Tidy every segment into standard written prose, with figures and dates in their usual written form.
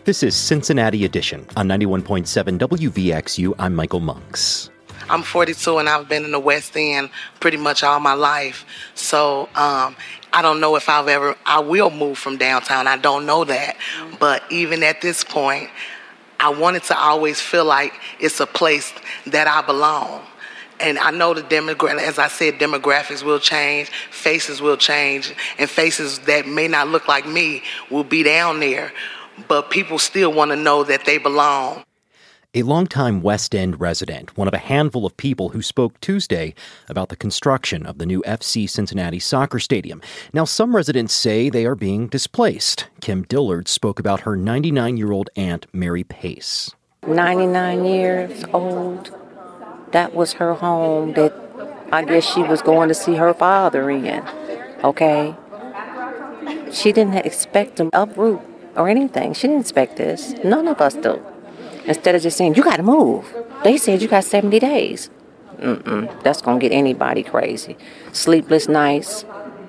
This is Cincinnati Edition on 91.7 WVXU. I'm Michael Monks. I'm 42 and I've been in the West End pretty much all my life. So I don't know if I will move from downtown. I don't know that. But even at this point, I wanted to always feel like it's a place that I belong. And I know as I said, demographics will change, faces will change, and faces that may not look like me will be down there. But people still want to know that they belong. A longtime West End resident, one of a handful of people who spoke Tuesday about the construction of the new FC Cincinnati soccer stadium. Now, some residents say they are being displaced. Kim Dillard spoke about her 99-year-old aunt, Mary Pace. 99 years old. That was her home that I guess she was going to see her father in. Okay? She didn't expect to uproot or anything. She didn't expect this. None of us do. Instead of just saying, you got to move. They said you got 70 days. That's going to get anybody crazy. Sleepless nights,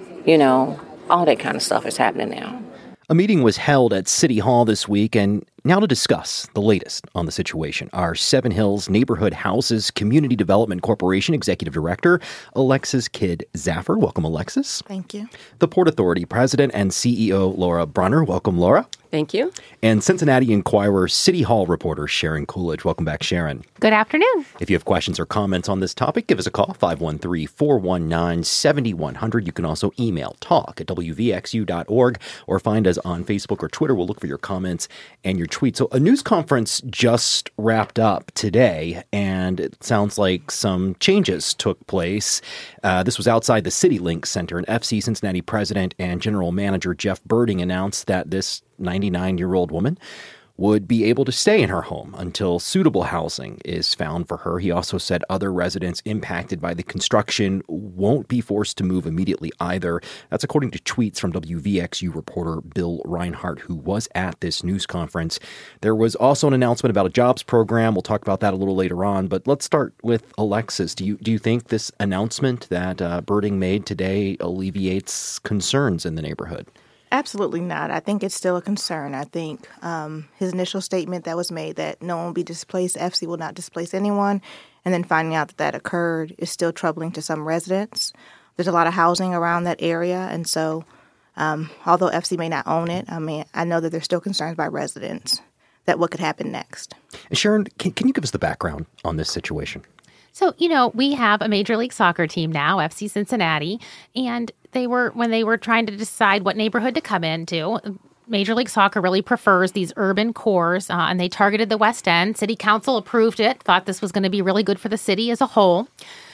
all that kind of stuff is happening now. A meeting was held at City Hall this week, and now to discuss the latest on the situation, our Seven Hills Neighborhood Houses Community Development Corporation Executive Director, Alexis Kidd Zaffer. Welcome, Alexis. Thank you. The Port Authority President and CEO, Laura Brunner. Welcome, Laura. Thank you. And Cincinnati Enquirer City Hall reporter Sharon Coolidge. Welcome back, Sharon. Good afternoon. If you have questions or comments on this topic, give us a call, 513-419-7100. You can also email talk@wvxu.org or find us on Facebook or Twitter. We'll look for your comments and your tweets. So a news conference just wrapped up today, and it sounds like some changes took place. This was outside the CityLink Center, and FC Cincinnati President and General Manager Jeff Berding announced that this 99-year-old woman would be able to stay in her home until suitable housing is found for her. He also said other residents impacted by the construction won't be forced to move immediately either. That's according to tweets from WVXU reporter Bill Reinhart, who was at this news conference. There was also an announcement about a jobs program. We'll talk about that a little later on, but let's start with Alexis. Do you think this announcement that Berding made today alleviates concerns in the neighborhood? Absolutely not. I think it's still a concern. I think his initial statement that was made that no one will be displaced, FC will not displace anyone, and then finding out that occurred is still troubling to some residents. There's a lot of housing around that area, and so although FC may not own it, I know that there's still concerns by residents that what could happen next. And Sharon, can you give us the background on this situation? So, we have a Major League Soccer team now, FC Cincinnati, and when they were trying to decide what neighborhood to come into, Major League Soccer really prefers these urban cores, and they targeted the West End. City Council approved it, thought this was going to be really good for the city as a whole.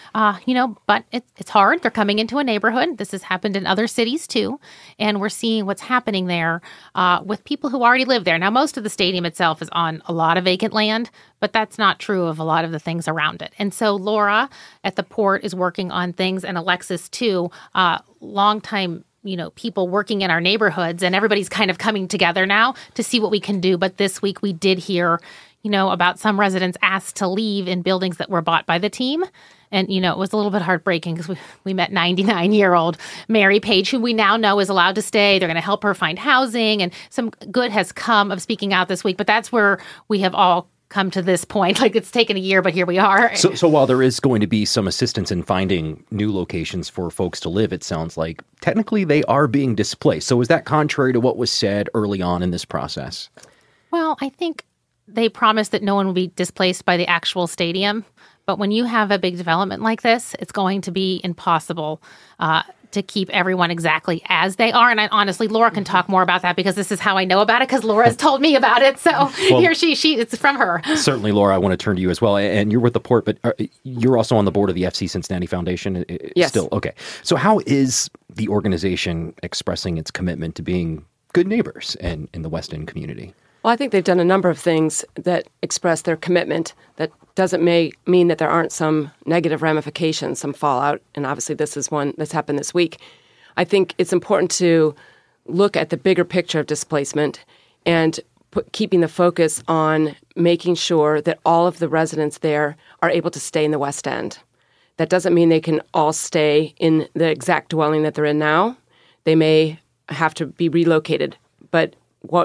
But it's hard. They're coming into a neighborhood. This has happened in other cities, too. And we're seeing what's happening there with people who already live there. Now, most of the stadium itself is on a lot of vacant land, but that's not true of a lot of the things around it. And so Laura at the port is working on things, and Alexis, too, longtime people working in our neighborhoods, and everybody's kind of coming together now to see what we can do. But this week we did hear, about some residents asked to leave in buildings that were bought by the team. And, it was a little bit heartbreaking because we met 99-year-old Mary Page, who we now know is allowed to stay. They're going to help her find housing, and some good has come of speaking out this week. But that's where we have all come to this point. Like, it's taken a year, but here we are. So while there is going to be some assistance in finding new locations for folks to live, it sounds like technically they are being displaced. So is that contrary to what was said early on in this process? Well, I think they promised that no one will be displaced by the actual stadium. But when you have a big development like this, it's going to be impossible to keep everyone exactly as they are. And honestly, Laura can talk more about that because this is how I know about it, because Laura's told me about it. So it's from her. Certainly, Laura, I want to turn to you as well. And you're with the port, but you're also on the board of the FC Cincinnati Foundation. Yes. Still, okay. So how is the organization expressing its commitment to being good neighbors in the West End community? Well, I think they've done a number of things that express their commitment. That doesn't mean that there aren't some negative ramifications, some fallout, and obviously this is one that's happened this week. I think it's important to look at the bigger picture of displacement and keeping the focus on making sure that all of the residents there are able to stay in the West End. That doesn't mean they can all stay in the exact dwelling that they're in now. They may have to be relocated, but what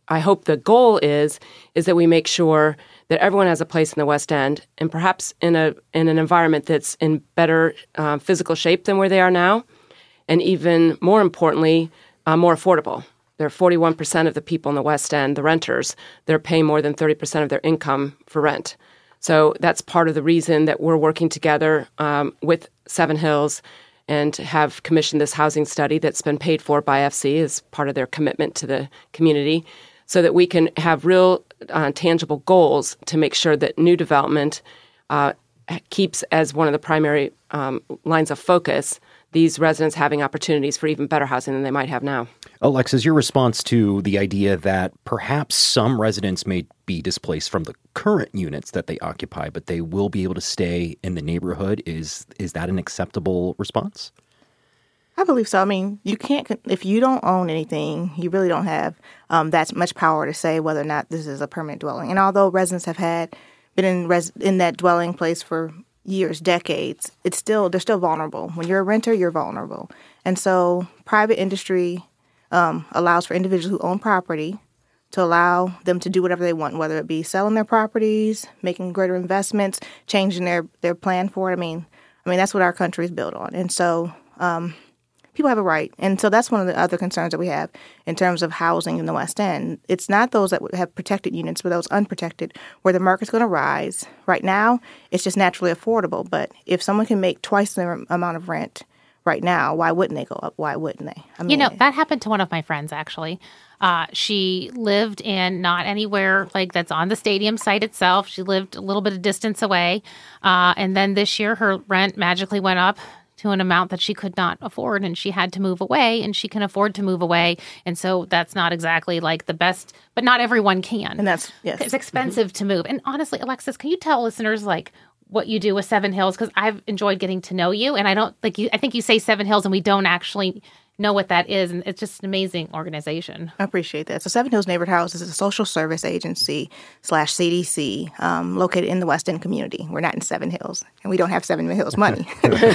I hope the goal is that we make sure that everyone has a place in the West End, and perhaps in an environment that's in better physical shape than where they are now, and even more importantly, more affordable. There are 41% of the people in the West End, the renters, they're paying more than 30% of their income for rent. So that's part of the reason that we're working together with Seven Hills and have commissioned this housing study that's been paid for by FC as part of their commitment to the community, so that we can have real tangible goals to make sure that new development keeps as one of the primary lines of focus these residents having opportunities for even better housing than they might have now. Alexis, your response to the idea that perhaps some residents may be displaced from the current units that they occupy, but they will be able to stay in the neighborhood, is that an acceptable response? I believe so. I mean, you can't, if you don't own anything, you really don't have that much power to say whether or not this is a permanent dwelling. And although residents have been in that dwelling place for years, decades, they're still vulnerable. When you're a renter, you're vulnerable. And so private industry allows for individuals who own property to allow them to do whatever they want, whether it be selling their properties, making greater investments, changing their plan for it. I mean, that's what our country is built on. And so people have a right. And so that's one of the other concerns that we have in terms of housing in the West End. It's not those that have protected units, but those unprotected, where the market's going to rise. Right now, it's just naturally affordable. But if someone can make twice the amount of rent right now, why wouldn't they go up? Why wouldn't they? That happened to one of my friends, actually. She lived in not anywhere like that's on the stadium site itself. She lived a little bit of distance away. And then this year, her rent magically went up to an amount that she could not afford, and she had to move away, and she can afford to move away. And so that's not exactly like the best, but not everyone can. And yes. It's expensive to move. And honestly, Alexis, can you tell listeners like what you do with Seven Hills? Because I've enjoyed getting to know you, and I think you say Seven Hills and we don't actually know what that is, and it's just an amazing organization. I appreciate that. So Seven Hills Neighborhood House is a social service agency /CDC located in the West End community. We're not in Seven Hills, and we don't have Seven Hills money.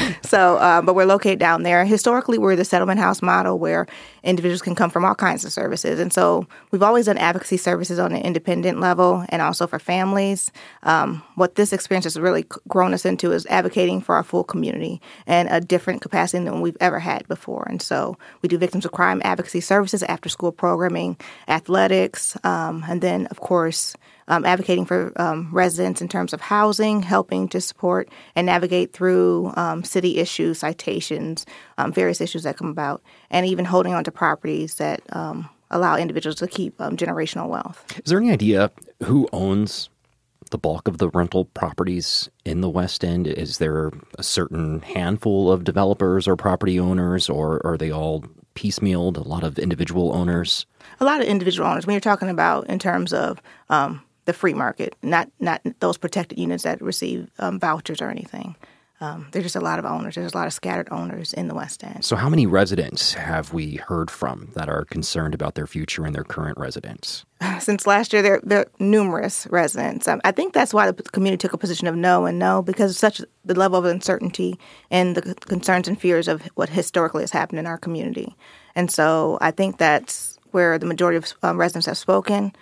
But we're located down there. Historically, we're the settlement house model where individuals can come from all kinds of services. And so we've always done advocacy services on an independent level and also for families. What this experience has really grown us into is advocating for our full community and a different capacity than we've ever had before. And so we do victims of crime advocacy services, after-school programming, athletics, and then, of course, advocating for residents in terms of housing, helping to support and navigate through city issues, citations, various issues that come about, and even holding on to properties that allow individuals to keep generational wealth. Is there any idea who owns the bulk of the rental properties in the West End? Is there a certain handful of developers or property owners, or are they all piecemealed, a lot of individual owners? A lot of individual owners. When you're talking about in terms of the free market, not those protected units that receive vouchers or anything. There's just a lot of owners. There's a lot of scattered owners in the West End. So how many residents have we heard from that are concerned about their future and their current residence? Since last year, there are numerous residents. I think that's why the community took a position of no, because of such the level of uncertainty and the concerns and fears of what historically has happened in our community. And so I think that's where the majority of residents have spoken.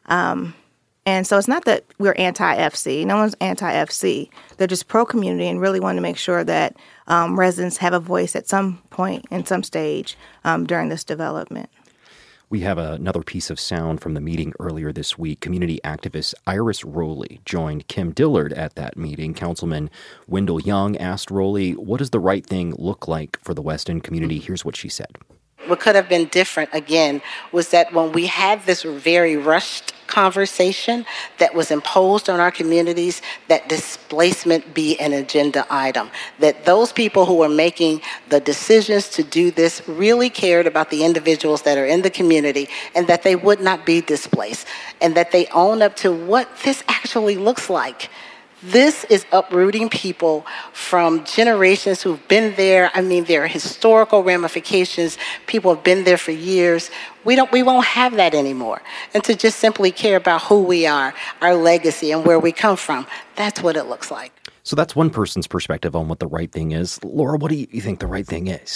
And so it's not that we're anti-FC. No one's anti-FC. They're just pro-community and really want to make sure that residents have a voice at some point in some stage during this development. We have another piece of sound from the meeting earlier this week. Community activist Iris Rowley joined Kim Dillard at that meeting. Councilman Wendell Young asked Rowley, what does the right thing look like for the West End community? Here's what she said. What could have been different, again, was that when we had this very rushed conversation that was imposed on our communities, that displacement be an agenda item, that those people who were making the decisions to do this really cared about the individuals that are in the community and that they would not be displaced and that they own up to what this actually looks like. This is uprooting people from generations who've been there. I mean, there are historical ramifications. People have been there for years. We won't have that anymore. And to just simply care about who we are, our legacy, and where we come from, that's what it looks like. So that's one person's perspective on what the right thing is. Laura, what do you think the right thing is?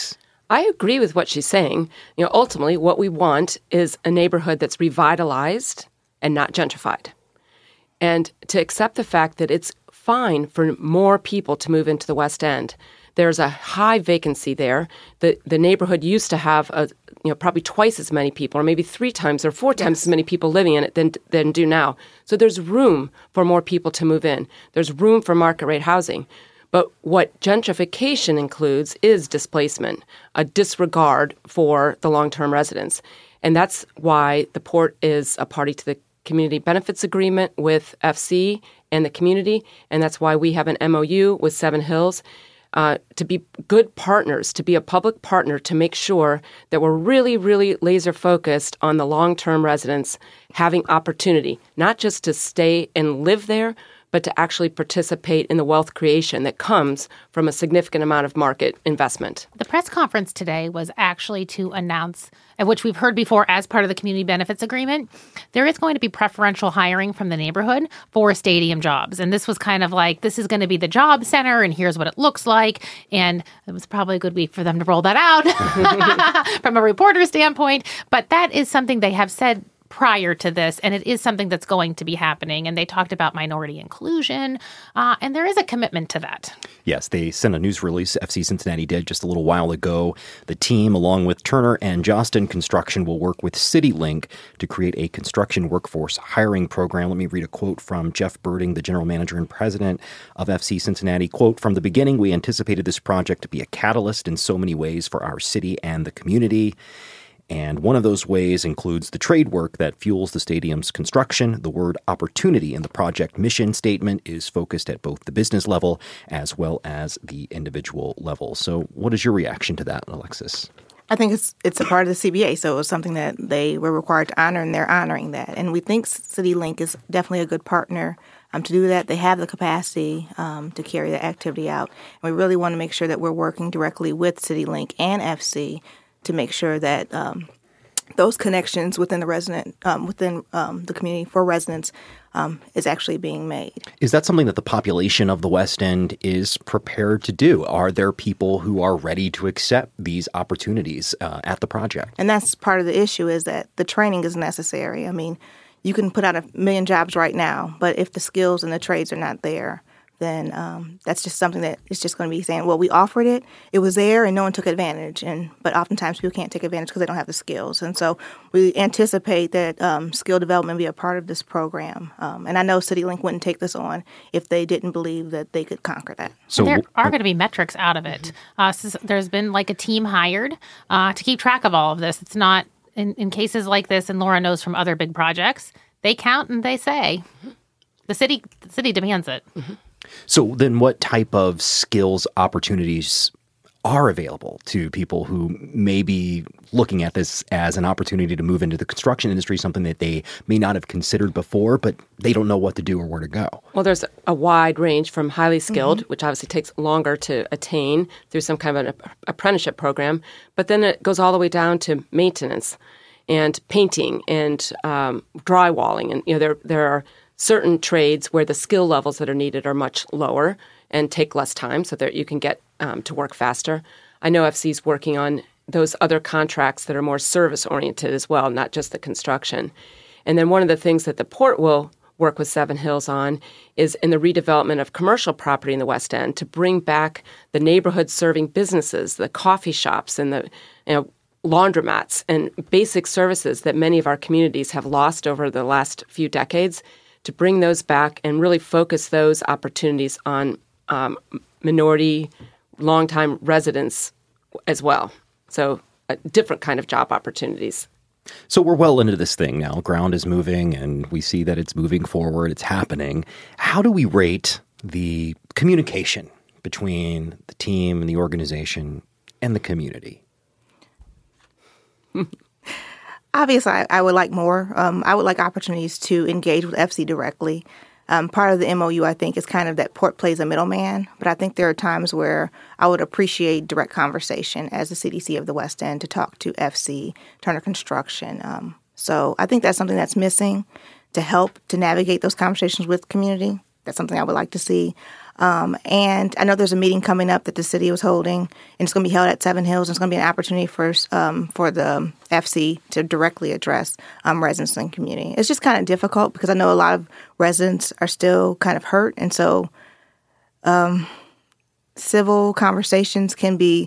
I agree with what she's saying. Ultimately, what we want is a neighborhood that's revitalized and not gentrified. And to accept the fact that it's fine for more people to move into the West End. There's a high vacancy there. The neighborhood used to have probably twice as many people, or maybe 3 times or 4 times as many people living in it than do now. So there's room for more people to move in. There's room for market rate housing. But what gentrification includes is displacement, a disregard for the long-term residents. And that's why the Port is a party to the Community Benefits Agreement with FC and the community. And that's why we have an MOU with Seven Hills to be good partners, to be a public partner, to make sure that we're really, really laser focused on the long-term residents having opportunity, not just to stay and live there, but to actually participate in the wealth creation that comes from a significant amount of market investment. The press conference today was actually to announce, which we've heard before as part of the Community Benefits Agreement, there is going to be preferential hiring from the neighborhood for stadium jobs. And this was kind of like, this is going to be the job center, and here's what it looks like. And it was probably a good week for them to roll that out from a reporter standpoint. But that is something they have said prior to this, and it is something that's going to be happening. And they talked about minority inclusion, and there is a commitment to that. Yes, they sent a news release, FC Cincinnati did just a little while ago. The team, along with Turner and Jostyn Construction, will work with CityLink to create a construction workforce hiring program. Let me read a quote from Jeff Birding, the general manager and president of FC Cincinnati. Quote, "From the beginning, we anticipated this project to be a catalyst in so many ways for our city and the community. And one of those ways includes the trade work that fuels the stadium's construction. The word opportunity in the project mission statement is focused at both the business level as well as the individual level." So what is your reaction to that, Alexis? I think it's a part of the CBA, so it was something that they were required to honor, and they're honoring that. And we think CityLink is definitely a good partner to do that. They have the capacity to carry the activity out. And we really want to make sure that we're working directly with CityLink and FC to make sure that those connections within the the community for residents is actually being made. Is that something that the population of the West End is prepared to do? Are there people who are ready to accept these opportunities at the project? And that's part of the issue, is that the training is necessary. I mean, you can put out 1 million jobs right now, but if the skills and the trades are not there, then that's just something that is just going to be saying, well, we offered it, it was there, and no one took advantage. But oftentimes people can't take advantage because they don't have the skills. And so we anticipate that skill development be a part of this program. And I know CityLink wouldn't take this on if they didn't believe that they could conquer that. So there are going to be metrics out of it. So there's been like a team hired to keep track of all of this. It's not, in cases like this, and Laura knows from other big projects, they count and they say. The city demands it. Mm-hmm. So then what type of skills opportunities are available to people who may be looking at this as an opportunity to move into the construction industry, something that they may not have considered before, but they don't know what to do or where to go? Well, there's a wide range from highly skilled, which obviously takes longer to attain through some kind of an apprenticeship program, but then it goes all the way down to maintenance and painting and drywalling. And there are certain trades where the skill levels that are needed are much lower and take less time so that you can get to work faster. I know FC's working on those other contracts that are more service-oriented as well, not just the construction. And then one of the things that the Port will work with Seven Hills on is in the redevelopment of commercial property in the West End to bring back the neighborhood-serving businesses, the coffee shops and the laundromats and basic services that many of our communities have lost over the last few decades, to bring those back and really focus those opportunities on minority, longtime residents as well. So a different kind of job opportunities. So we're well into this thing now. Ground is moving, and we see that it's moving forward. It's happening. How do we rate the communication between the team and the organization and the community? Obviously, I would like more. I would like opportunities to engage with FC directly. Part of the MOU, I think, is kind of that Port plays a middleman, but I think there are times where I would appreciate direct conversation as the CDC of the West End to talk to FC, Turner Construction. So I think that's something that's missing to help to navigate those conversations with community. That's something I would like to see. And I know there's a meeting coming up that the city was holding, and it's going to be held at Seven Hills. It's going to be an opportunity for the FC to directly address residents and community. It's just kind of difficult because I know a lot of residents are still kind of hurt, and so civil conversations can be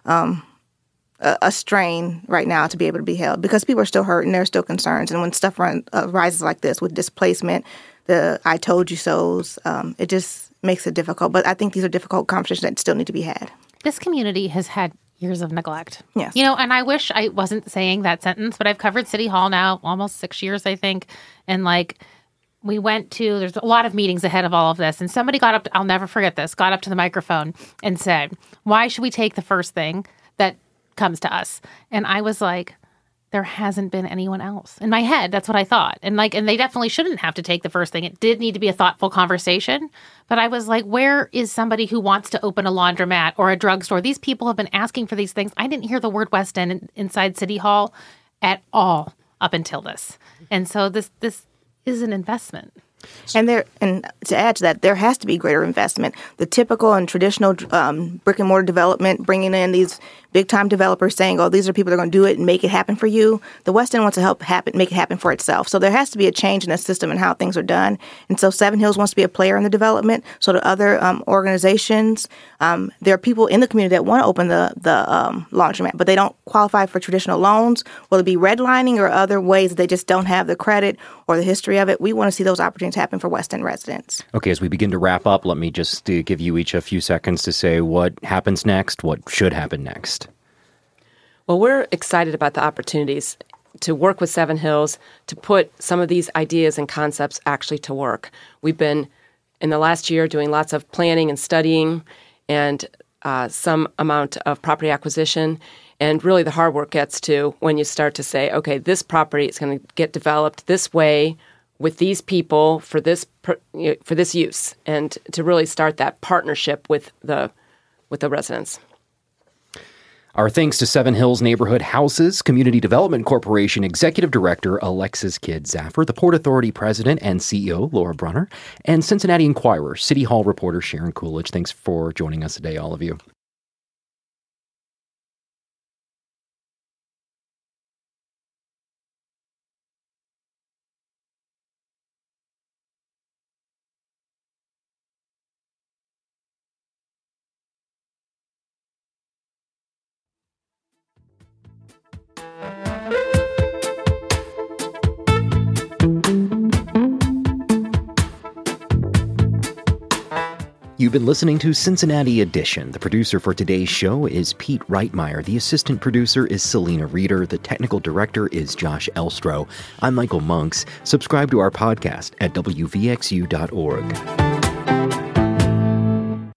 a strain right now to be able to be held because people are still hurt and there are still concerns. And when stuff rises like this with displacement, the I told you so's, it just makes it difficult. But I think these are difficult conversations that still need to be had. This community has had years of neglect. Yes. And I wish I wasn't saying that sentence, but I've covered City Hall now almost 6 years, I think. And there's a lot of meetings ahead of all of this. And somebody got up, I'll never forget this, got up to the microphone and said, why should we take the first thing that comes to us? And I was like, there hasn't been anyone else. In my head, that's what I thought. And they definitely shouldn't have to take the first thing. It did need to be a thoughtful conversation. But I was like, where is somebody who wants to open a laundromat or a drugstore? These people have been asking for these things. I didn't hear the word West End inside City Hall at all up until this. And so this is an investment. And to add to that, there has to be greater investment. The typical and traditional brick and mortar development, bringing in these big-time developers saying, oh, these are people that are going to do it and make it happen for you. The West End wants to make it happen for itself. So there has to be a change in the system and how things are done. And so Seven Hills wants to be a player in the development. So do other organizations. There are people in the community that want to open the laundromat, but they don't qualify for traditional loans. Will it be redlining or other ways that they just don't have the credit or the history of it? We want to see those opportunities happen for West End residents. Okay, as we begin to wrap up, let me just give you each a few seconds to say what happens next, what should happen next. Well, we're excited about the opportunities to work with Seven Hills to put some of these ideas and concepts actually to work. We've been, in the last year, doing lots of planning and studying and some amount of property acquisition. And really the hard work gets to when you start to say, okay, this property is going to get developed this way with these people for this use, and to really start that partnership with the residents. Our thanks to Seven Hills Neighborhood Houses Community Development Corporation Executive Director Alexis Kidd Zaffer, the Port Authority President and CEO Laura Brunner, and Cincinnati Enquirer City Hall reporter Sharon Coolidge. Thanks for joining us today, all of you. You've been listening to Cincinnati Edition. The producer for today's show is Pete Reitmeyer. The assistant producer is Selena Reeder. The technical director is Josh Elstro. I'm Michael Monks. Subscribe to our podcast at WVXU.org.